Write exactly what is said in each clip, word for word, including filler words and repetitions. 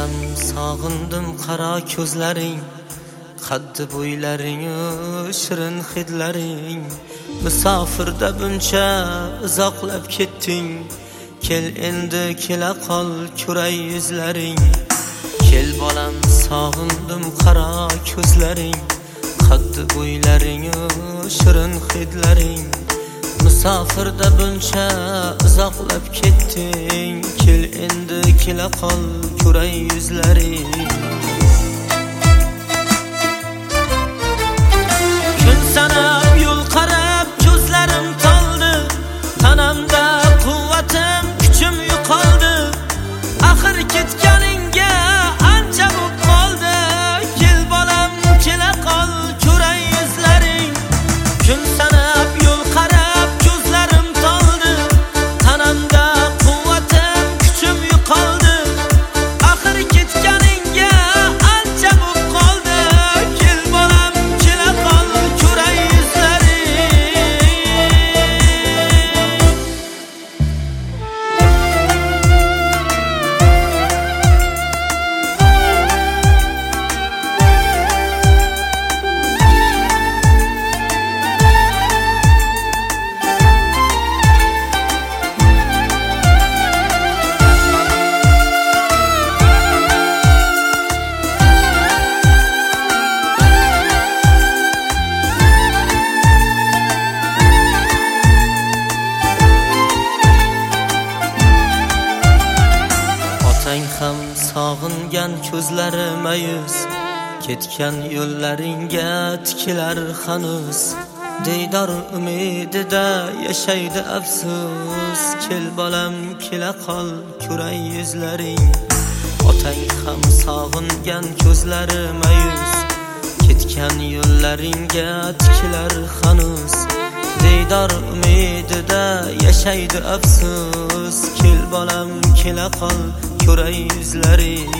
bolam sog'indim qaro ko'zlaring, qaddi bo'ylaring, shirin hidlaring. Musofirda buncha uzoqlab ketding, kel endi kela qol ko'ray yuzlaring. Kel bolam sog'indim qaro ko'zlaring, qaddi bo'ylaring, shirin hidlaring. Musofirda buncha uzoqlab ketding, kel endi kela qol ko'ray yuzlaring. Kun sanab yo'l qarab ko'zlarim toldi, tanamda quvvatim kuchim yo'qoldi. Axir ketganingga ancha bo'lib qoldi, kel bolam kela qol ko'ray yuzlaring. Kun sanab yo'l qarab ko'zlarim toldi, tanamda quvvatim kuchim yo'qoldi. Axir ketganingga ancha bo'lib qoldi, kel bolam kela qol ko'ray yuzlaring. Otang ham sog'ingan ko'zlari mayus, ketgan yo'llaringga tikilar hanuz. Diydor umidida yashaydi afsus, kel bolam kela qol ko'ray yuzlaring. Otang ham sog'ingan ko'zlari mayus, ketgan yo'llaringga tikilar hanuz. Diydor umidida yashaydi afsus, kel bolam kela qol ko'ray yuzlaring.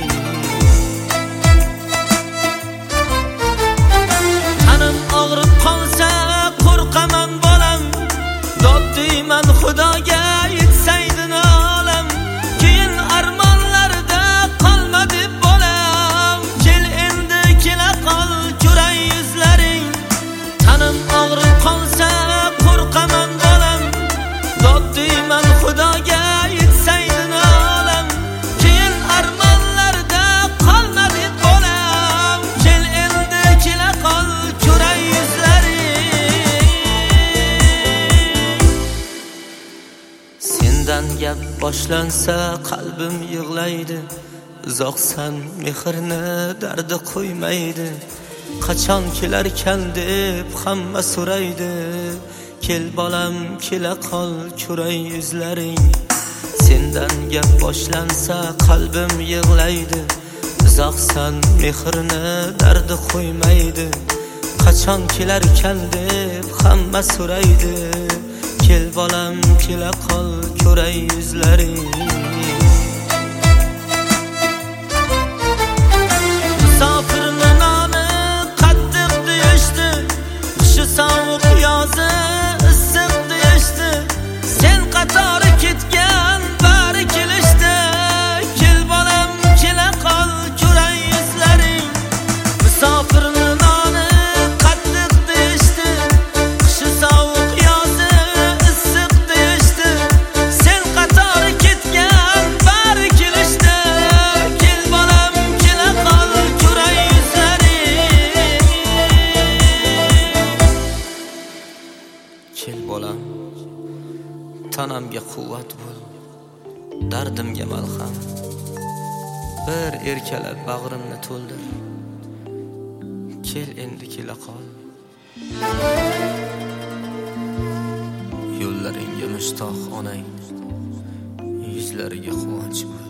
Tanam og'rib qolsa qo'rqaman bolam, dod deyman Xudoga yetsaydi nolam. Keyin armonlarda qolmadi bolam, kel endi kela qol ko'ray yuzlaring. Tanam og'rib qolsa qo'rqaman bolam, dod deyman Xudoga yetsaydi nolam. Keyin armonlarda qolmadi bolam, kel endi kela qol ko'ray yuzlaring. Sendan gap boshlansa qalbim yig'laydi, uzoqsan mehrni dardi qo'ymaydi. Qachon kelarkan deb hamma so'raydi, kel bolam kela qol ko'ray yuzlaring. Sendan gap boshlansa qalbim yig'laydi, uzoqsan mehrni dardi qo'ymaydi. Qachon kelarkan deb hamma so'raydi, kel bolam kela qol ko'ray yuzlaring. Musofirni noni qattiq deyishdi, qishi sovuq yozi issiq deyishdi. Sen qatori ketgan bari kelishdi, kel bolam kela qol ko'ray yuzlaring. Musofirni noni qattiq deyishdi, qishi sovuq yozi issiq deyishdi. Sen qatori ketgan bari kelishdi, kel bolam kela qol ko'ray yuzlaring. Kel bolam tanamga quvvat bo'l, dardimga malham. Bir erkalab bag'rimni to'ldir, kel endi kela qol. Yo'llaringga mushtoq onang, yuzlariga quvonch bo'l.